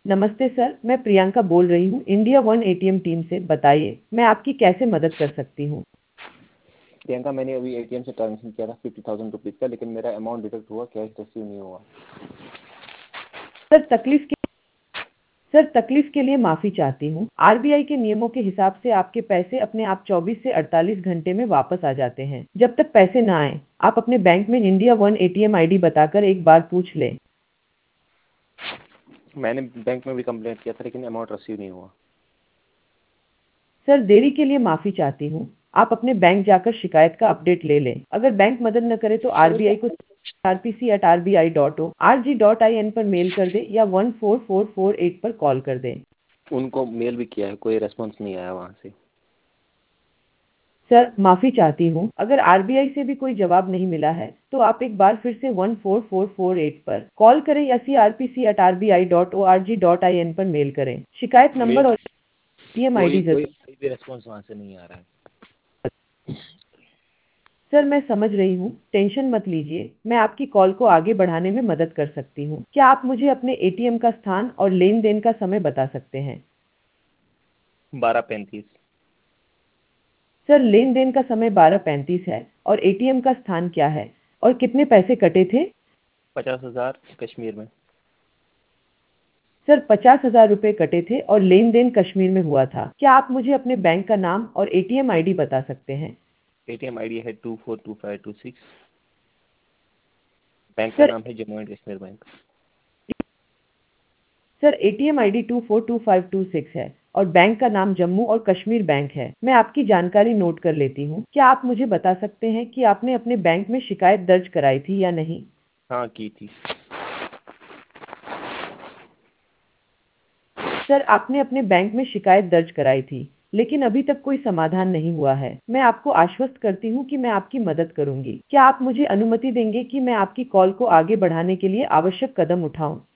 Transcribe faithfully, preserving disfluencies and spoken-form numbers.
नमस्ते सर, मैं प्रियंका बोल रही हूँ इंडिया वन एटीएम टीम से। बताइए मैं आपकी कैसे मदद कर सकती हूँ। प्रियंका, मैंने अभी एटीएम से ट्रांजेक्शन किया था फिफ्टी थाउजेंड रुपीज़ का, लेकिन मेरा अमाउंट डिडक्ट हुआ, कैश रिसीव नहीं हुआ। सर तकलीफ के सर तकलीफ के लिए माफ़ी चाहती हूँ। आरबीआई के नियमों के हिसाब से आपके पैसे अपने आप चौबीस से अड़तालीस घंटे में वापस आ जाते हैं। जब तक पैसे ना आए आप अपने बैंक में इंडिया वन एटीएम आईडी बताकर एक बार पूछ लें। मैंने बैंक में भी कंप्लेंट किया था, लेकिन अमाउंट रिसीव नहीं हुआ। सर देरी के लिए माफ़ी चाहती हूँ। आप अपने बैंक जाकर शिकायत का अपडेट ले लें। अगर बैंक मदद न करे तो आरबीआई को R P C at R B I dot O R G dot I N पर मेल कर दें या one four four four eight पर कॉल कर दें। उनको मेल भी किया है, कोई रेस्पॉन्स नहीं आया वहाँ से। सर माफ़ी चाहती हूँ, अगर आरबीआई से भी कोई जवाब नहीं मिला है तो आप एक बार फिर से one four four four eight पर कॉल करें या C R P C at R B I dot O R G dot I N पर मेल करें। शिकायत नंबर मेल और एटीएम कोई आईडी कोई जरूर। कोई भी रेस्पॉन्स वहाँ से नहीं आ रहा है। सर मैं समझ रही हूँ, टेंशन मत लीजिए। मैं आपकी कॉल को आगे बढ़ाने में मदद कर सकती हूँ। क्या आप मुझे अपने एटीएम का स्थान और लेन देन का समय बता सकते हैं। बारह पैंतीस। सर लेन देन का समय बारह पैंतीस है और एटीएम का स्थान क्या है और कितने पैसे कटे थे। पचास हजार कश्मीर में। सर पचास हजार रुपये कटे थे और लेन देन कश्मीर में हुआ था। क्या आप मुझे अपने बैंक का नाम और एटीएम आईडी बता सकते हैं। एटीएम आईडी है two four two five two six. Bank का सर नाम है Jammu and Kashmir Bank. Sir ATM ID two four two five two six है और बैंक का नाम जम्मू और कश्मीर बैंक है। मैं आपकी जानकारी नोट कर लेती हूँ। क्या आप मुझे बता सकते हैं कि आपने अपने बैंक में शिकायत दर्ज कराई थी या नहीं। हाँ, की थी। सर आपने अपने बैंक में शिकायत दर्ज कराई थी, लेकिन अभी तक कोई समाधान नहीं हुआ है। मैं आपको आश्वस्त करती हूँ कि मैं आपकी मदद करूंगी। क्या आप मुझे अनुमति देंगे कि मैं आपकी कॉल को आगे बढ़ाने के लिए आवश्यक कदम उठाऊं।